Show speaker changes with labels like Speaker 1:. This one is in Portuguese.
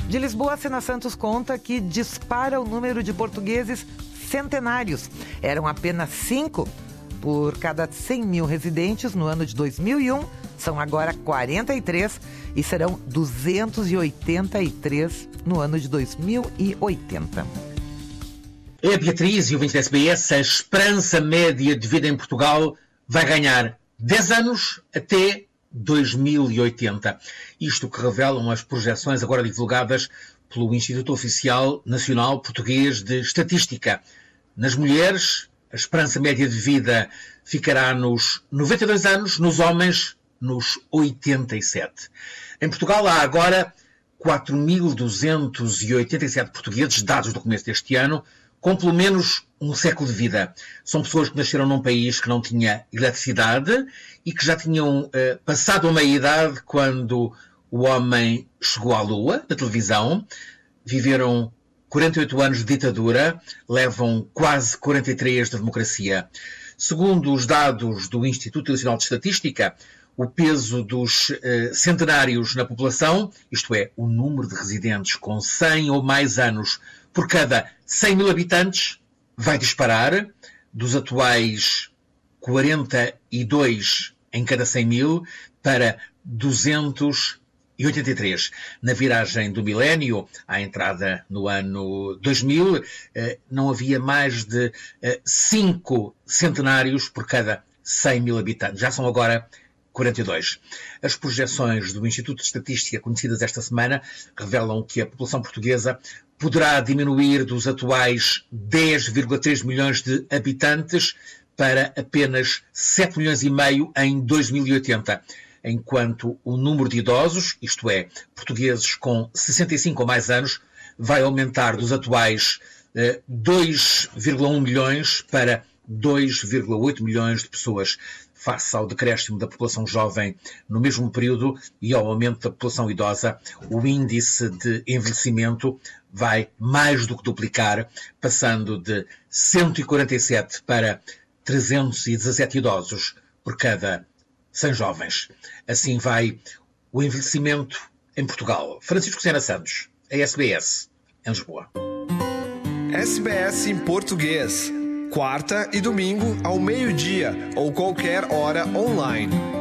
Speaker 1: De Lisboa, a Sena Santos conta que dispara o número de portugueses centenários. Eram apenas 5 por cada 100 mil residentes no ano de 2001. São agora 43 e serão 283 no ano de 2080.
Speaker 2: É a Beatriz e o 20 da SBS. A esperança média de vida em Portugal vai ganhar 10 anos até 2080. Isto que revelam as projeções agora divulgadas pelo Instituto Oficial Nacional Português de Estatística. Nas mulheres, a esperança média de vida ficará nos 92 anos, nos homens, nos 87. Em Portugal há agora 4.287 portugueses, dados do começo deste ano, com pelo menos um século de vida. São pessoas que nasceram num país que não tinha eletricidade e que já tinham passado a meia-idade quando o homem chegou à Lua, na televisão. Viveram 48 anos de ditadura, levam quase 43 de democracia. Segundo os dados do Instituto Nacional de Estatística, o peso dos centenários na população, isto é, o número de residentes com 100 ou mais anos por cada 100 mil habitantes, vai disparar dos atuais 42 em cada 100 mil para 283. Na viragem do milénio, à entrada no ano 2000, não havia mais de 5 centenários por cada 100 mil habitantes. Já são agora 42. As projeções do Instituto de Estatística conhecidas esta semana revelam que a população portuguesa poderá diminuir dos atuais 10,3 milhões de habitantes para apenas 7 milhões e meio em 2080, enquanto o número de idosos, isto é, portugueses com 65 ou mais anos, vai aumentar dos atuais 2,1 milhões para 2,8 milhões de pessoas, face ao decréscimo da população jovem no mesmo período e ao aumento da população idosa. O índice de envelhecimento vai mais do que duplicar, passando de 147 para 317 idosos por cada 100 jovens. Assim vai o envelhecimento em Portugal. Francisco Sena Santos, a SBS, em Lisboa.
Speaker 3: SBS em português. Quarta e domingo ao meio-dia ou qualquer hora online.